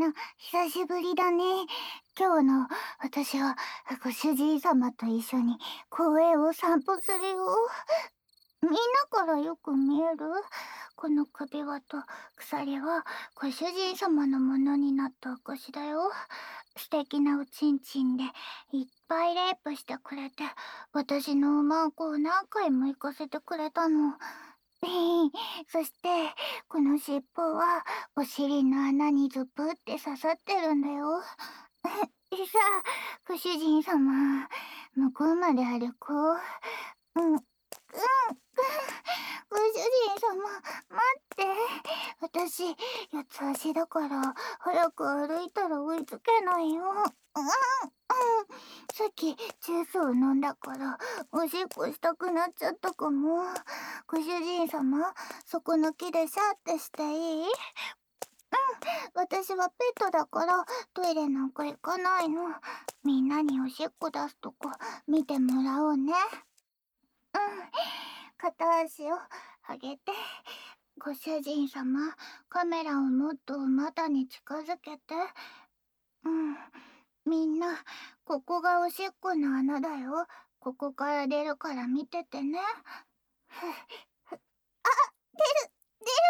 な、久しぶりだね。今日の私はご主人様と一緒に公園を散歩するよ。みんなからよく見えるこの首輪と鎖はご主人様のものになった証だよ。素敵なおちんちんでいっぱいレイプしてくれて、私の馬子を何回も行かせてくれたの。そしてこの尻尾はお尻の穴にズブって刺さってるんだよ。さあご主人様、向こうまで歩こう。ご主人様、待って。私、四つ足だから、早く歩いたら追いつけないよ。さっき、ジュースを飲んだから、おしっこしたくなっちゃったかも。ご主人様、そこの木でシャーってしていい？私はペットだから、トイレなんか行かないの。みんなにおしっこ出すとこ、見てもらおうね。片足を上げて。ご主人様、カメラをもっと股に近づけて。みんな、ここがおしっこの穴だよ。ここから出るから見ててね。出る出る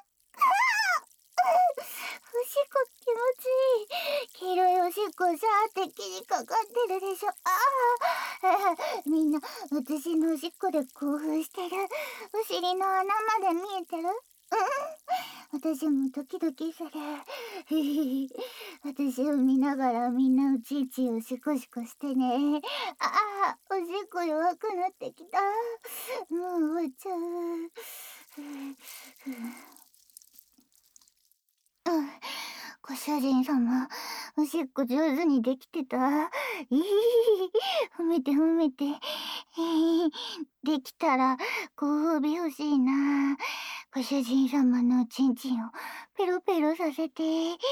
おしっこ気持ちいい。黄色いおしっこシャーって木にかかってるでしょ。みんな、私のおしっこで興奮してる。お尻の穴まで見えてる？私もドキドキする。私を見ながらみんなおちんちんをシコシコしてね。おしっこ弱くなってきた。もう終わっちゃう。ご主人様、おしっこ上手にできてた？褒めて褒めて。できたらご褒美欲しいな。ご主人様のおちんちんをペロペロさせて。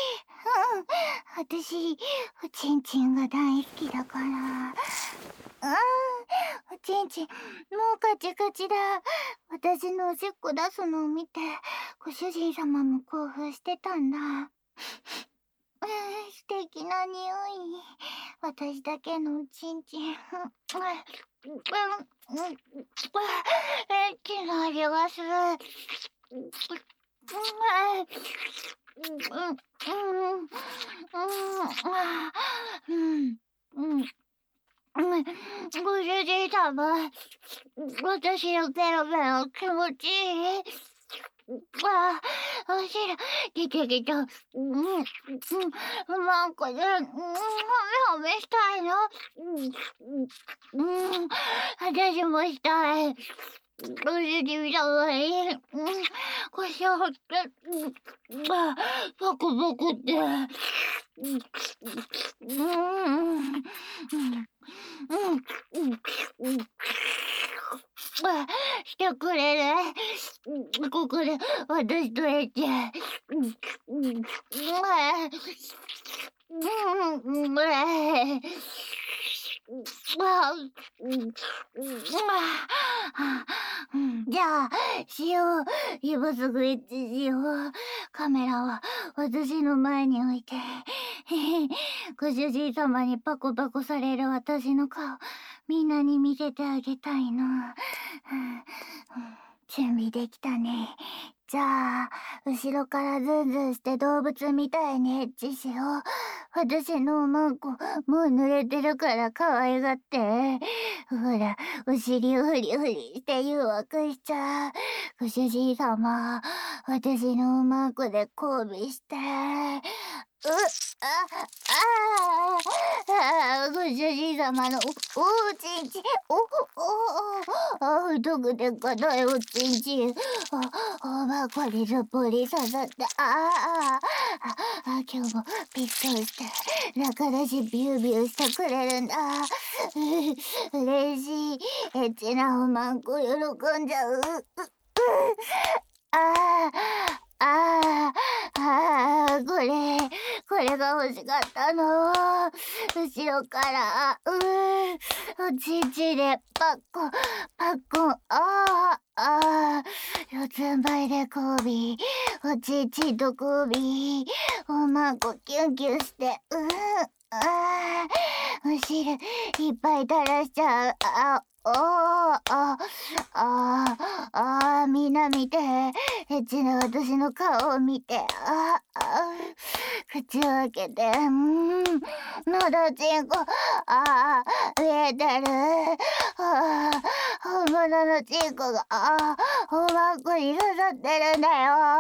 私、おちんちんが大好きだから。おちんちん、もうカチカチだ。私のおしっこ出すのを見て、ご主人様も興奮してたんだ。素敵な匂い。私だけのおちんちん。エッチな味がする。ご主人様、私のペロペロ気持ちいい。お汁出てきた。なんかね、褒めしたいの。私もしたい。ご主人様に、腰を振って、ボコボコって。してくれる？ここで私とエッチ。じゃあ、しよう。今すぐエッチしよう。カメラは私の前に置いて。ご主人様にパコパコされる私の顔、みんなに見せてあげたいの。準備できたね。じゃあ、後ろからズンズンして動物みたいにエッチしよう。私のおまんこ、もう濡れてるから可愛がって。ほら、お尻をフリフリして誘惑しちゃう。ご主人様、私のおまんこで交尾して。ご主人様のおちんちん、太くて硬いおちんちん、おまこにどっぽり刺さって、今日もピッとして中出しビュービューしてくれるんだ。嬉しい。エッチなおまんこ喜んじゃう。これが欲しかったの。後ろから、おちんちんでパッコン、パッコン、四つん這いで交尾、おちんちんと交尾、 おまんこキュンキュンして、お汁いっぱい垂らしちゃう。みんな見て。エッチな私の顔を見て。口を開けて、のどちんこ、見えてる。本物のちんこが、おまんこに刺さってるんだよ。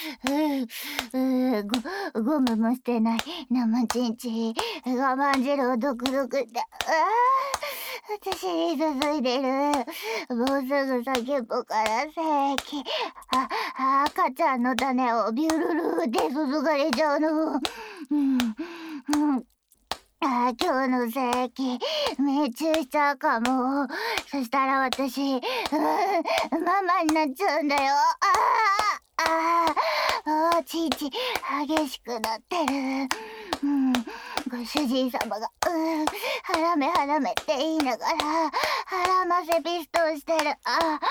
ゴムも捨てない生ちんちん。我慢汁をドクドクって、私に続いてる。もうすぐ先っぽから精液。赤ちゃんの種をビュルルって注がれちゃうの。今日の精液、命中しちゃうかも。そしたら私、ママになっちゃうんだよ。ちいち激しくなってる。ご主人様が、腹め腹めって言いながら、腹ませピストンしてる。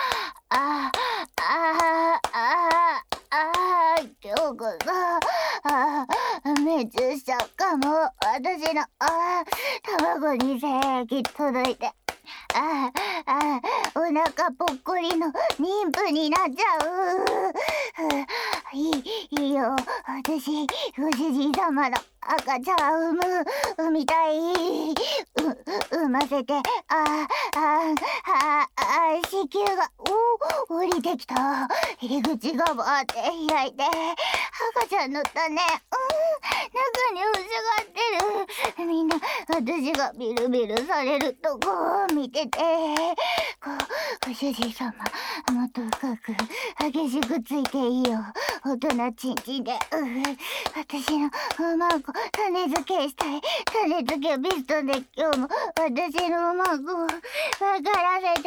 今日こそ、命中しちゃうかも。私の、卵に精液届いて。お腹ぽっこりの妊婦になっちゃう。いいよ。私、ご主人様の赤ちゃん産みたい。産ませて、子宮が、降りてきた。入り口がバーって開いて、赤ちゃんの種、中に塞がってる。みんな、私がビルビルされるとこを見てて、ご主人様、もっと深く、激しくついていいよ。大人ちんちんで、私のおまんこ、種付けしたい。種付けビストで今日も、私のおまんこを、分からせて。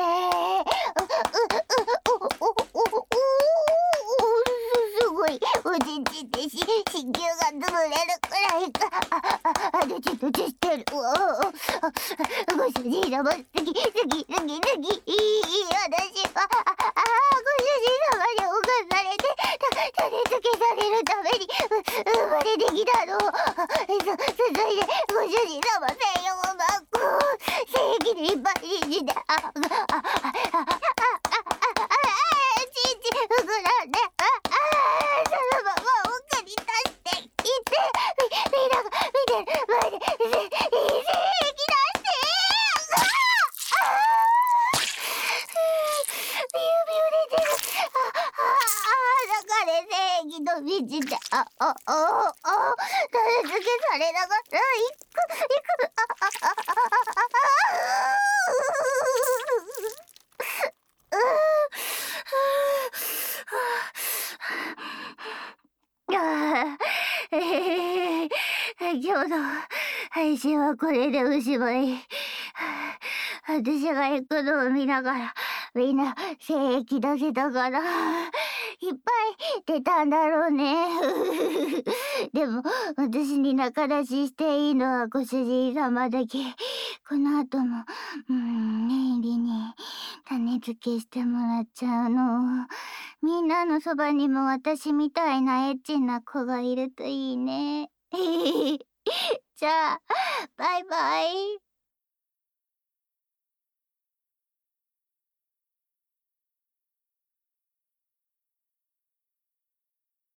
すごい、おちんちんで子宮が潰れるくらいか。ドチドチしてる。ご主人様、好き。私は、ご主人様に侵されて、種付けされるために、生まれてきたの。それで、ご主人様専用のマンコを、精液でいっぱいにして、ちんちん膨らんで、そのまま奥に出していって、みんなが見てる前で、精液出して、ビュービュー出てる。中で正義の道で、種付けされなかった。今日の配信はこれでおしまい。私が行くのを見ながら、みんな精液出せたから、いっぱい出たんだろうね。でも、私に仲出ししていいのはご主人様だけ。この後も、念入りに種付けしてもらっちゃうの。みんなのそばにも私みたいなエッチな子がいるといいね。じゃあ、バイバイ。